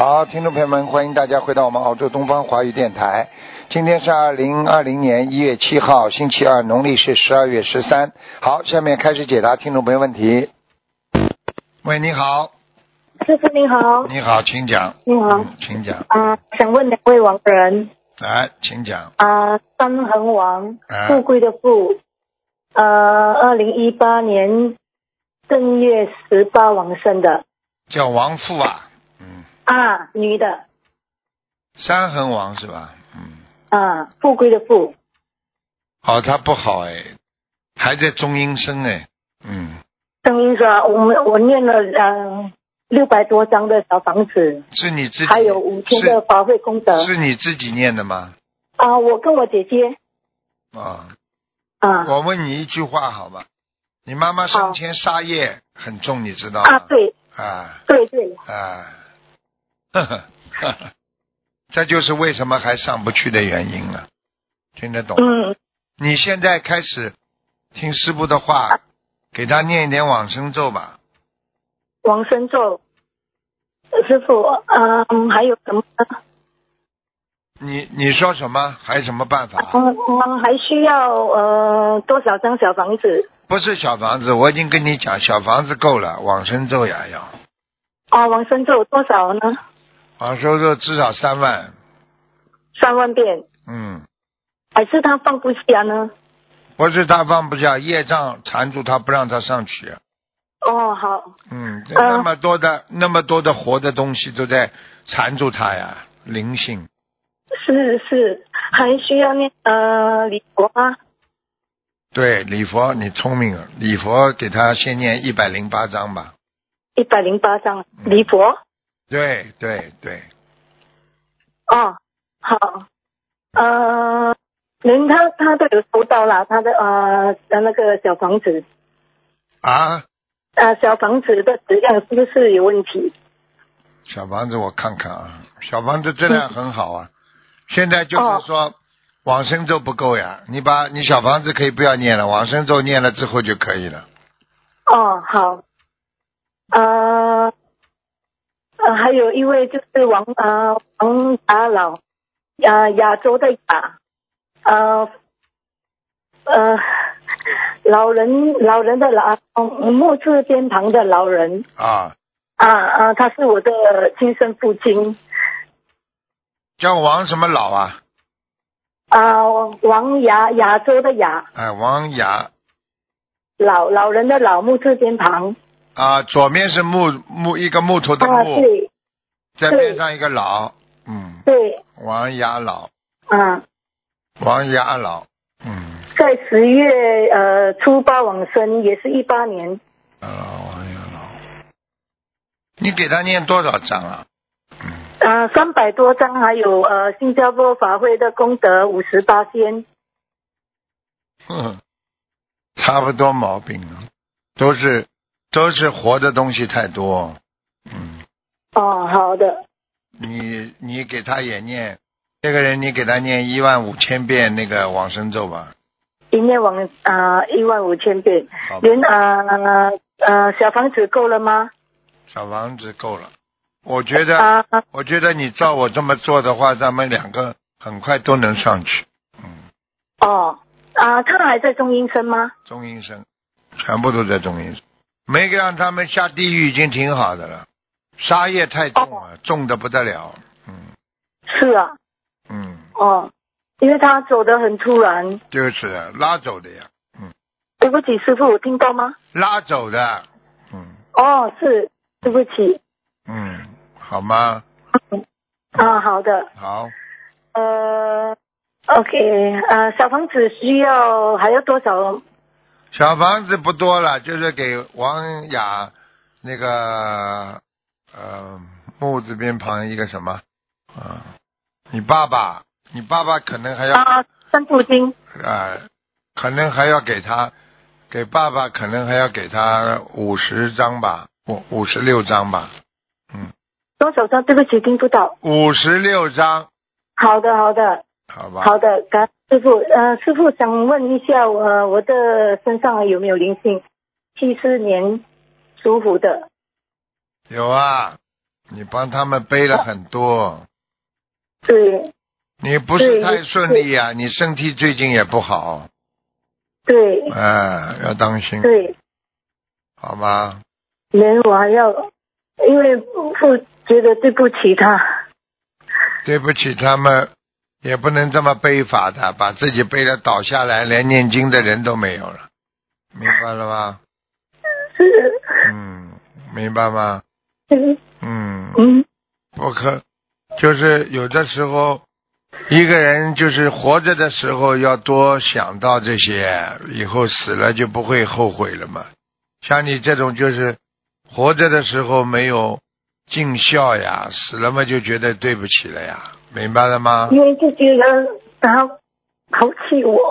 好，听众朋友们，欢迎大家回到我们澳洲东方华语电台。今天是2020年1月7号，星期二，农历是12月13。好，下面开始解答听众朋友问题。喂，你好。 师傅您好。 你好，请讲。 你好。 请讲。 想问两位亡人。 来，请讲。 三横王，富贵的富。2018年正月18往生的。 叫王富啊。 女的。 三横王是吧？ 富贵的富。 他不好哎，还在中阴身哎。 中阴身，我念了600多张的小房子。 是你自己？ 还有5000的法会功德。 是你自己念的吗？ 我跟我姐姐。 我问你一句话好吧？你妈妈生前杀业很重，你知道吗？ 对。对。 这就是为什么还上不去的原因了，听得懂？你现在开始听师父的话，给他念一点往生咒吧。 往生咒，师父，还有什么？ 你说什么？还有什么办法？ 还需要多少张小房子？不是小房子，我已经跟你讲，小房子够了，往生咒也要。 往生咒多少呢？ 往生咒至少3万。 3万遍。还是他放不下呢？不是他放不下，业障缠住他，不让他上去。好。那么多的活的东西都在缠住他呀，灵性。 是，还需要念礼佛吗？ 对，礼佛你聪明了，礼佛给他先念108章吧。 108章礼佛。 对。 好。人他都有收到了，他的那个小房子。小房子的质量是不是有问题？ 小房子我看看啊，小房子质量很好啊。现在就是说往生咒不够呀，你小房子可以不要念了，往生咒念了之后就可以了。 好。还有一位就是王家老，亚洲的亚，老人的老，木字边旁的老人。他是我的亲生父亲。 叫王什么老啊？ 王亚洲的亚。 王亚。 老人的老，木字边旁。 左面是一个木头的木。 对。 在边上一个老。 对。 王亚老。王亚老。 在10月初8往生，也是18年。 王亚老。你给他念多少章啊 ？300多章，还有新加坡法会的功德58仙。 差不多毛病了，都是活的东西太多。 好的。 你给他也念，这个人你给他念15000遍那个往生咒吧。 一念15000遍。连小房子够了吗？ 小房子够了，我觉得你照我这么做的话，咱们2个很快都能上去。 他还在中阴身吗？ 中阴身，全部都在中阴身，没让他们下地狱已经挺好的了。杀业太重了，重的不得了。 是啊。因为他走得很突然。 就是拉走的呀。 对不起，师傅，我听到吗？ 拉走的。 是，对不起。 好吗？ 好的。 好。 OK， 小房子还要多少？ 小房子不多了，就是给王雅那个木字边旁一个什么你爸爸可能还要三父亲可能还要给爸爸可能还要给他50张吧，56张吧。 多少张？对不起，听不到。 56张。 好的。 好吧。 好的，感恩师傅。师傅想问一下，我的身上有没有灵性？74年属虎的。 有啊， 你帮他们背了很多。 对。 你不是太顺利呀，你身体最近也不好。 对。 要当心。 对。 好吗？ 我还要，因为觉得对不起他。 对不起他们，也不能这么背法的，把自己背得倒下来，连念经的人都没有了，明白了吗？ 是。 明白吗？不可，就是有的时候，一个人就是活着的时候要多想到这些，以后死了就不会后悔了嘛。像你这种就是活着的时候没有尽孝呀，死了嘛就觉得对不起了呀，明白了吗？ 因为就觉得他抛弃我。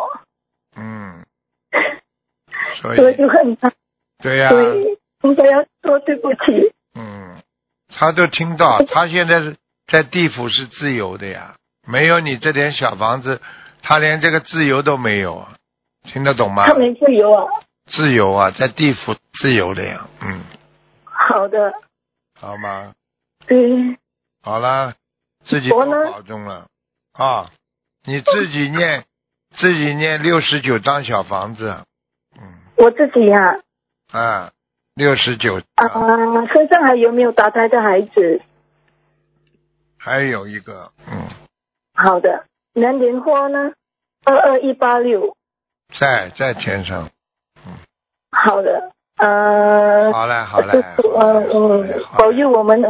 所以就很怕。 对呀。 所以应该要说对不起。 他都听到，他现在是在地府是自由的呀，没有你这点小房子，他连这个自由都没有，听得懂吗？ 他没自由啊。 自由啊，在地府自由的呀。 好的。 好吗？ 对。 好了，自己多保重了啊！你自己念69张小房子。 我自己呀。 69。 身上还有没有打胎的孩子？ 还有一个。 好的。年龄花呢？22186。 在天上。 好的。 好嘞。 保佑我们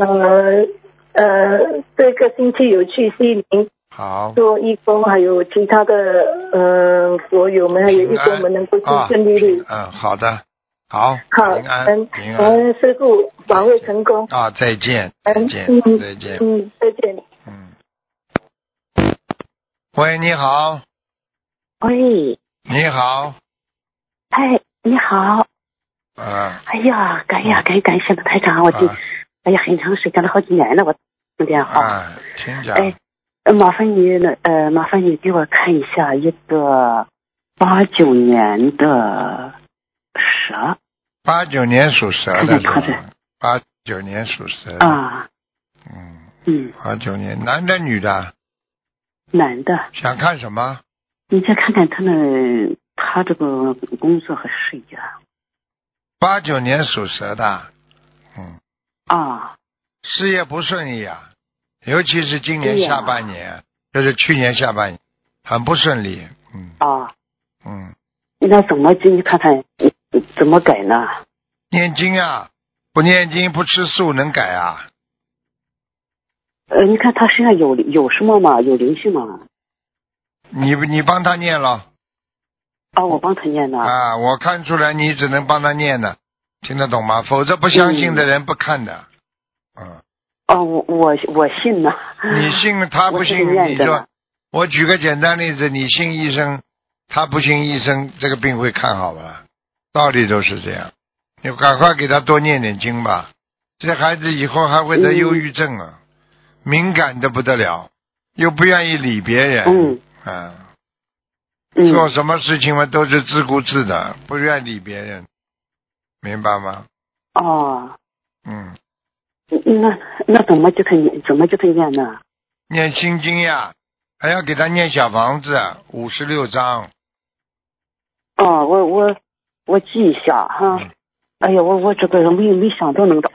这个星期有去悉尼。 好。 做义工，还有其他的所有们，还有义工们能够顺顺利利。 好的。好。平安。 师父保卫成功。 再见。再见。 再见。 喂，你好。 喂。 你好。 哎，你好。哎呀，感谢的台长，哎呀，很长时间了，好几年了，我打电话。 请讲。 麻烦你给我看一下一个89年的蛇。 89年属蛇的是吧？89年属蛇的。89年，男的女的？ 男的。 想看什么？ 你再看看他这个工作和事业。 89年属蛇的。事业不顺利啊，尤其是今年下半年，就是去年下半年，很不顺利。 那怎么你看看怎么改呢？ 念经啊，不念经不吃素能改啊？ 你看他身上有什么吗？有灵性吗？ 你帮他念了。 我帮他念了。 我看出来你只能帮他念的，听得懂吗？否则不相信的人不看的。 我信呢。 你信他不信？你说，我举个简单例子，你信医生，他不信医生，这个病会看好吧？道理都是这样。你赶快给他多念点经吧，这孩子以后还会得忧郁症啊，敏感的不得了，又不愿意理别人。做什么事情嘛都是自顾自的，不愿意理别人，明白吗？ 那怎么就可以念呢？ 念心经呀，还要给他念小房子56章。 我记一下哈。哎呀，我这个人没想到能打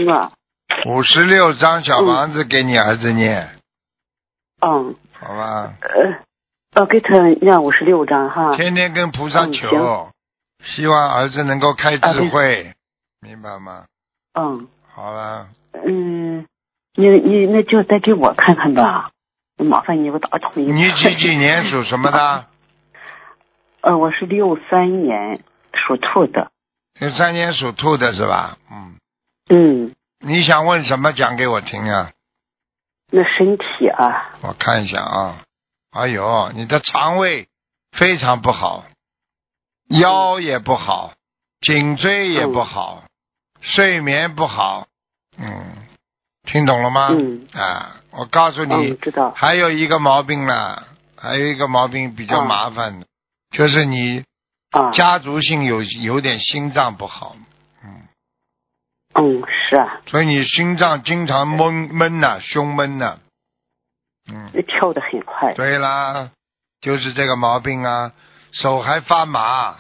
56章小房子给你儿子念。好吧。 给他念56章哈。 天天跟菩萨求，希望儿子能够开智慧，明白吗？好了。 你那就再给我看看吧，麻烦你我打通一下。 你几年属什么的？ 我是63年属兔的。 63年属兔的是吧？你想问什么讲给我听啊？ 那身体啊。 我看一下啊。哎呦，你的肠胃非常不好，腰也不好，颈椎也不好，睡眠不好。听懂了吗？我告诉你， 知道。 还有一个毛病呢，还有一个毛病比较麻烦的，就是你家族性有点心脏不好。 是啊。 所以你心脏经常闷呐，胸闷呐。 跳得很快。 对啦，就是这个毛病啊，手还发麻。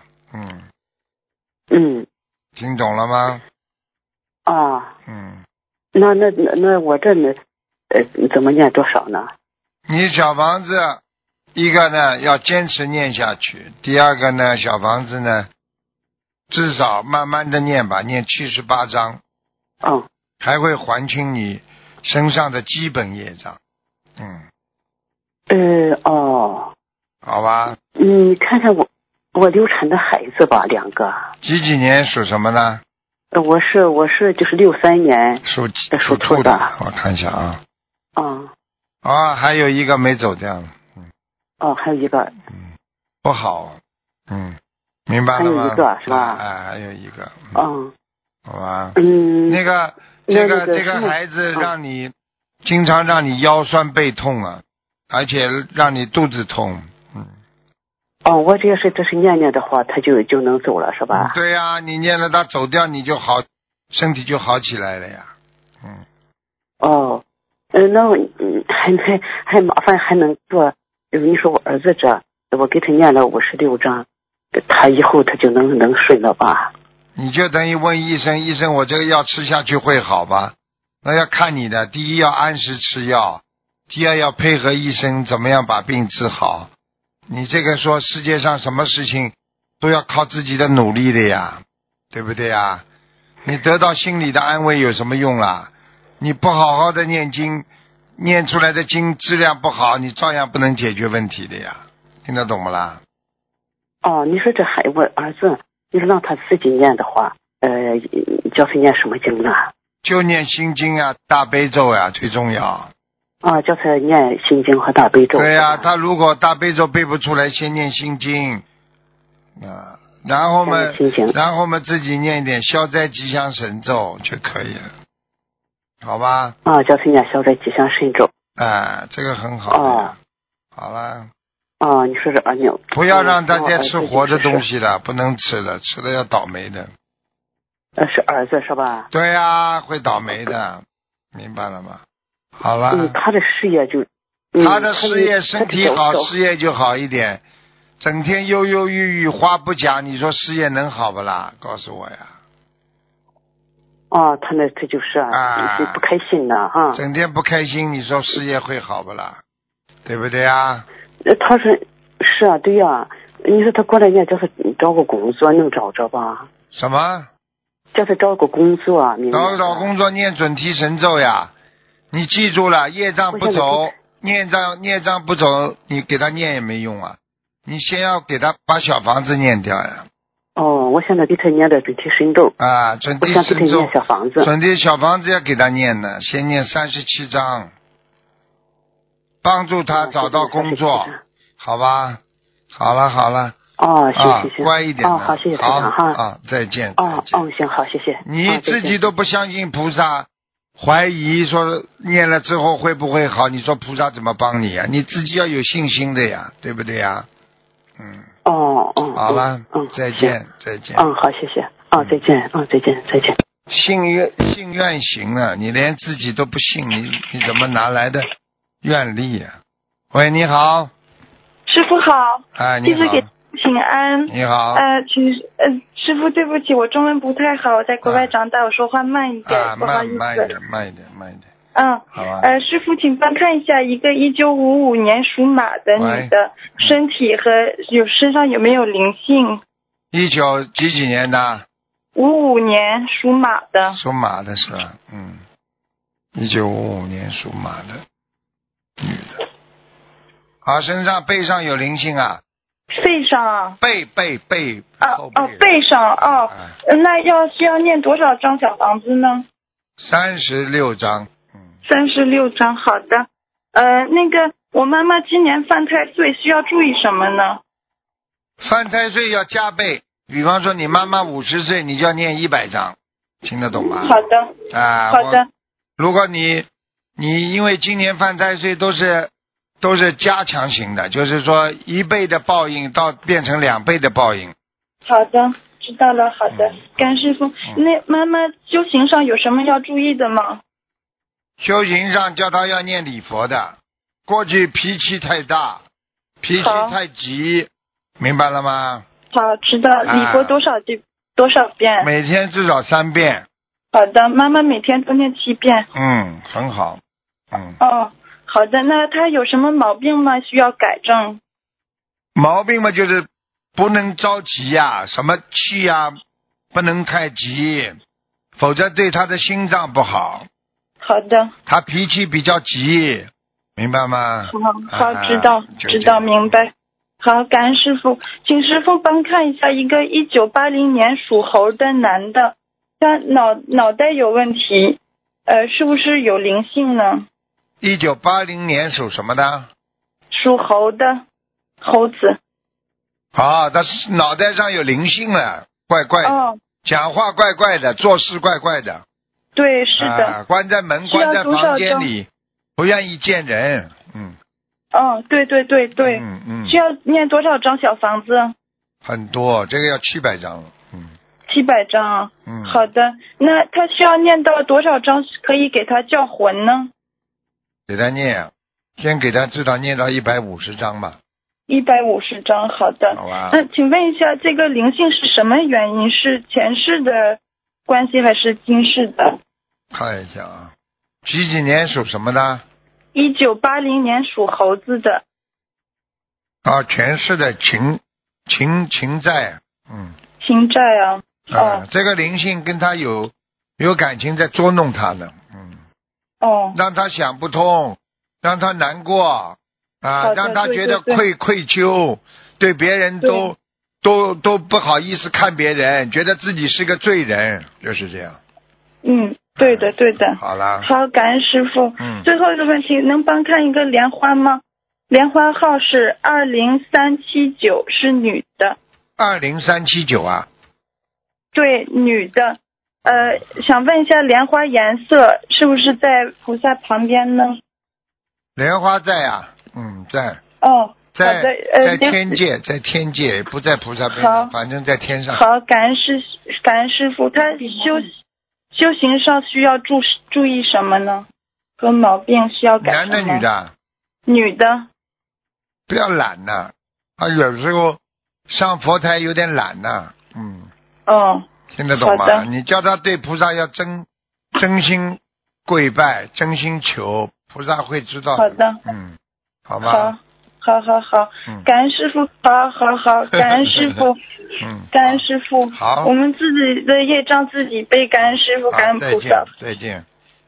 听懂了吗？ 那我这呢，怎么念多少呢？ 你小房子一个呢要坚持念下去，第二个呢小房子呢至少慢慢的念吧，念78章。还会还清你身上的基本业障。好吧。 你看看我流产的孩子吧，2个。 几年属什么呢？ 我是就是63年属兔的。 我看一下啊。还有一个没走掉。 还有一个。 不好。明白了吗？ 还有一个是吧？ 还有一个。好吧。这个孩子让你经常让你腰酸背痛啊，而且让你肚子痛。 我这是念的话，他就能走了是吧？ 对呀，你念了他走掉，你就好，身体就好起来了呀。 那还麻烦还能做，你说我儿子我给他念了56章，他以后他就能顺了吧？ 你就等于问医生我这个药吃下去会好吧？那要看你的，第一要按时吃药，第二要配合医生怎么样把病治好。你这个说世界上什么事情都要靠自己的努力的呀，对不对呀？你得到心理的安慰有什么用啦？你不好好的念经，念出来的经质量不好，你照样不能解决问题的呀，听得懂不啦？ 你说这我儿子，你说让他自己念的话，叫他念什么经呢？ 就念心经啊，大悲咒啊，最重要。 叫他念心经和大悲咒。 对呀，他如果大悲咒背不出来，先念心经然后嘛自己念一点消灾吉祥神咒就可以了，好吧？ 叫他念消灾吉祥神咒。 这个很好。好了。 你说这不要让大家吃活的东西了，不能吃了，吃了要倒霉的。 是儿子是吧？ 对呀，会倒霉的，明白了吗？好了。 他的事业他的事业身体好，事业就好一点。整天忧忧郁郁，话不讲，你说事业能好不啦？告诉我呀。 他就是不开心的哈。 整天不开心，你说事业会好不啦？对不对啊？ 他说是啊，对呀。你说他过来念，叫他找个工作能找着吧？ 什么？ 叫他找个工作， 找工作念准提神咒呀！你记住了，业障不走，孽障不走，你给他念也没用啊！你先要给他把小房子念掉呀。 我现在给他念的准提神咒。 准提神咒。 念小房子。 准提小房子要给他念的，先念37章，帮助他找到工作，好吧？好了。 谢。 乖一点的。 好，谢谢台长哈。 再见。 行，好，谢谢。 你自己都不相信菩萨，怀疑说念了之后会不会好？你说菩萨怎么帮你呀？你自己要有信心的呀，对不对呀？好了。再见。 好，谢谢。再见。 信愿行了，你连自己都不信，你怎么拿来的愿力呀？喂，你好。 师傅好。 你好。 给请安。 你好。 师傅对不起，我中文不太好，我在国外长大，我说话慢一点，不好意思。 慢一点。好吧。 师傅，请帮看一下一个1955年属马的女的身体和身上有没有灵性 ？19几年的 ？55年属马的。 属马的是吧？1955年属马的女的。身上背上有灵性啊。 背上。 背。 背上。那需要念多少张小房子呢 ？36张。 36张，好的。我妈妈今年犯太岁，需要注意什么呢？ 犯太岁要加倍，比方说你妈妈50岁，你就要念100张，听得懂吗？ 好的。好的。 如果你因为今年犯太岁都是加强型的，就是说1倍的报应到变成2倍的报应。 好的，知知道了，好的，甘师傅。那妈妈修行上有什么要注意的吗？ 修行上叫他要念礼佛的，过去脾气太大，脾气太急，明白了吗？ 好，知道。礼佛多少遍？ 每天至少3遍。 好的，妈妈每天都念7遍。 很好。 哦，好的。那他有什么毛病吗？需要改正？ 毛病嘛，就是不能着急呀，什么气呀，不能太急，否则对他的心脏不好。 好的。 他脾气比较急，明白吗？ 好，知道，明白。好，感恩师傅，请师傅帮看一下一个1980年属猴的男的，他脑袋有问题，是不是有灵性呢 ？1980年属什么的？ 属猴的猴子。 他脑袋上有灵性了，怪怪的，讲话怪怪的，做事怪怪的。 对，是的。 关在关在房间里，不愿意见人。 对。需要念多少张小房子？ 很多，这个要700张。 700张。好的，那他需要念到多少张可以给他叫魂呢？ 给他念，先给他至少念到150张吧。 150张，好的。 好吧。 那请问一下，这个灵性是什么原因？是前世的关系还是今世的？ 看一下啊，几年属什么的 ？1980年属猴子的。 前世的情债。 情债啊。 这个灵性跟他有感情在捉弄他呢。让他想不通，让他难过让他觉得愧疚，对别人都不好意思看别人，觉得自己是个罪人，就是这样。 对的。 好了。 好，感恩师傅。最后一个问题，能帮看一个莲花吗？莲花号是20379，是女的。 20379啊？ 对，女的。想问一下莲花颜色是不是在菩萨旁边呢？ 莲花在啊。在。在天界，不在菩萨边上，反正在天上。 好，感恩师傅。他修行上需要注意什么呢？和毛病需要改什么？ 男的女的？ 女的。 不要懒呐，有时候上佛台有点懒呐。听得懂吗？你叫他对菩萨要真心跪拜，真心求，菩萨会知道的。 好的。 好吧。 好。感恩师傅。好，感恩师傅。感恩师傅。 好。 我们自己的业障自己背，感恩师傅，感恩菩萨。 再见。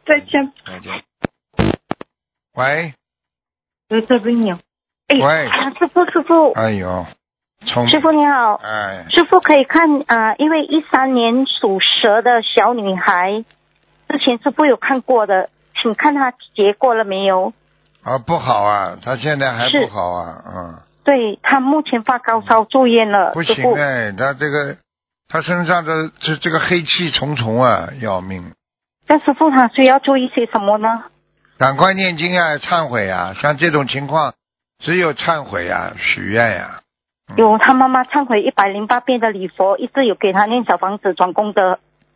喂。 这不你。 喂。 师傅。 哎呦。 师傅你好。师傅可以看因为13年属蛇的小女孩，之前师傅有看过的，请看她结过了没有？ 不好啊，她现在还不好啊。 对，她目前发高烧住院了。 不行她身上的这个黑气重重啊，要命。 那师傅她需要注意些什么呢？ 赶快念经啊，忏悔啊，像这种情况只有忏悔啊，许愿呀。 有他妈妈忏悔108遍的礼佛，一直有给他念小房子转功德。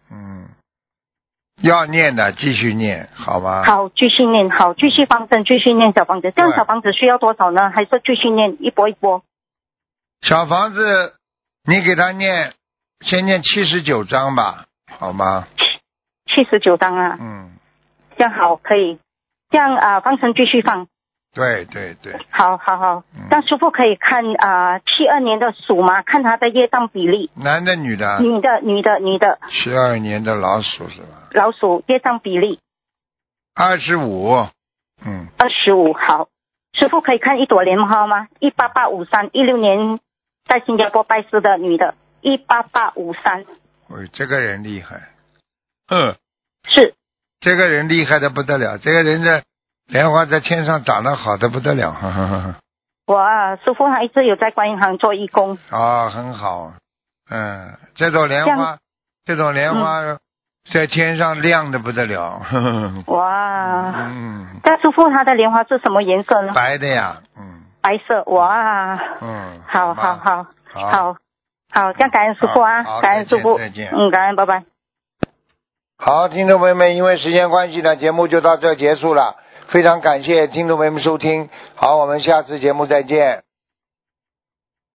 要念的继续念，好吗？ 好，继续念，好，继续放生，继续念小房子。这样小房子需要多少呢？还是继续念一波一波？ 小房子你给他念，先念79章吧，好吗 ？79章啊。这样好，可以。这样放生继续放。 对。 好。那师傅可以看72年的鼠吗？看他的业障比例。 男的女的？ 女的。 72年的老鼠是吧？ 老鼠业障比例。 25。 25，好。师傅可以看一朵莲花吗？18853， 16年在新加坡拜师的女的，18853。 这个人厉害。 是。 这个人厉害的不得了，这个人的莲花在天上长得好的不得了。 哇，师傅他一直有在观音堂做义工。 很好。这种莲花在天上亮的不得了。 哇。但师傅他的莲花是什么颜色呢？ 白的呀。 白色。哇。好。 好，这样感恩师傅啊，感恩师傅， 再见， 感恩，拜拜。 好，听众朋友们，因为时间关系呢，节目就到这结束了。非常感谢听众朋友们收听，好，我们下次节目再见。